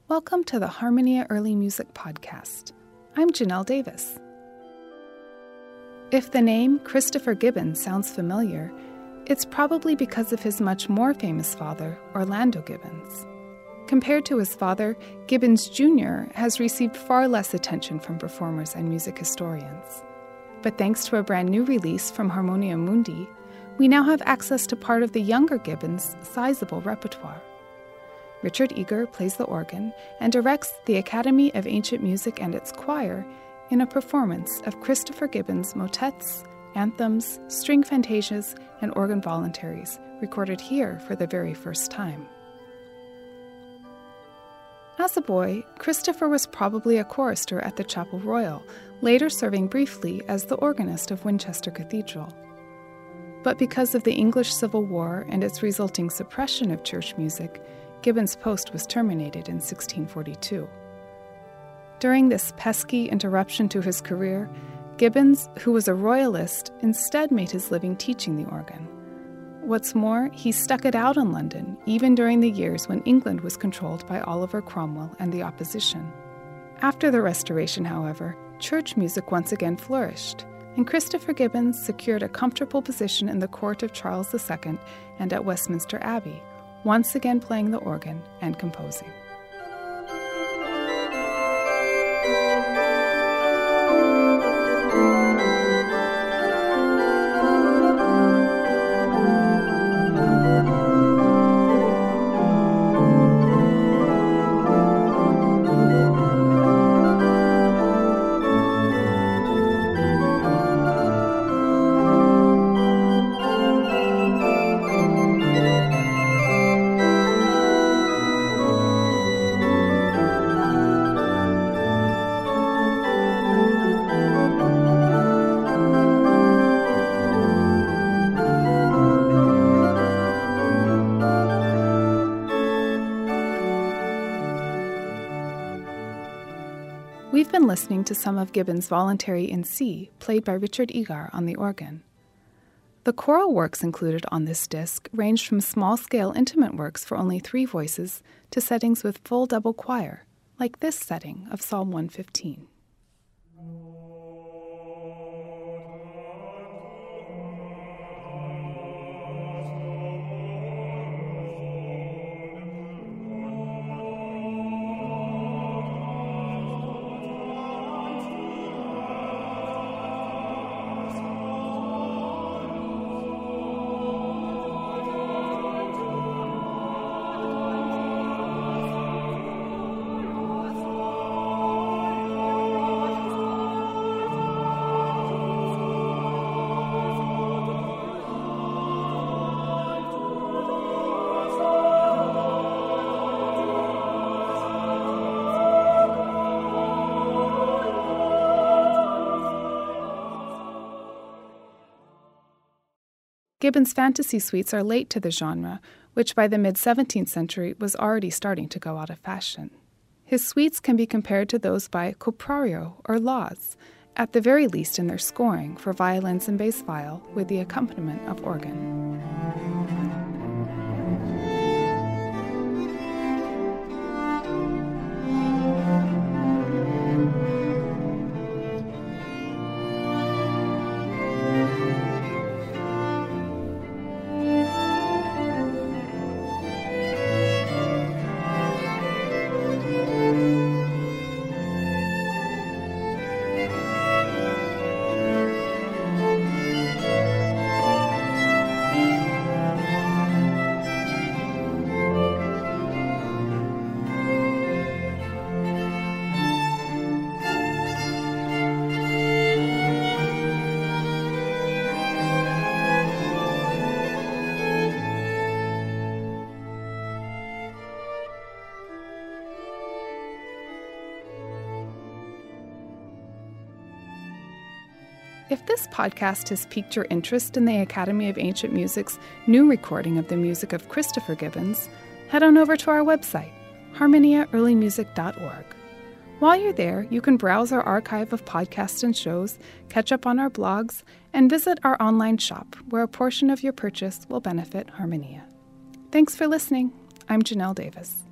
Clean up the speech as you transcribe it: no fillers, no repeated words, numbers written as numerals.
Welcome to the Harmonia Early Music Podcast. I'm Janelle Davis. If the name Christopher Gibbons sounds familiar, it's probably because of his much more famous father, Orlando Gibbons. Compared to his father, Gibbons Jr. has received far less attention from performers and music historians. But thanks to a brand new release from Harmonia Mundi, we now have access to part of the younger Gibbons' sizable repertoire. Richard Eager plays the organ and directs the Academy of Ancient Music and its choir in a performance of Christopher Gibbons' motets, anthems, string fantasias, and organ voluntaries, recorded here for the very first time. As a boy, Christopher was probably a chorister at the Chapel Royal, later serving briefly as the organist of Winchester Cathedral. But because of the English Civil War and its resulting suppression of church music, Gibbons' post was terminated in 1642. During this pesky interruption to his career, Gibbons, who was a royalist, instead made his living teaching the organ. What's more, he stuck it out in London, even during the years when England was controlled by Oliver Cromwell and the opposition. After the Restoration, however, church music once again flourished, and Christopher Gibbons secured a comfortable position in the court of Charles II and at Westminster Abbey, once again playing the organ and composing. We've been listening to some of Gibbons' Voluntary in C, played by Richard Eagar on the organ. The choral works included on this disc ranged from small-scale intimate works for only 3 voices to settings with full double choir, like this setting of Psalm 115. Gibbons' fantasy suites are late to the genre, which by the mid-17th century was already starting to go out of fashion. His suites can be compared to those by Coprario or Laws, at the very least in their scoring for violins and bass viol with the accompaniment of organ. If this podcast has piqued your interest in the Academy of Ancient Music's new recording of the music of Christopher Gibbons, head on over to our website, harmoniaearlymusic.org. While you're there, you can browse our archive of podcasts and shows, catch up on our blogs, and visit our online shop, where a portion of your purchase will benefit Harmonia. Thanks for listening. I'm Janelle Davis.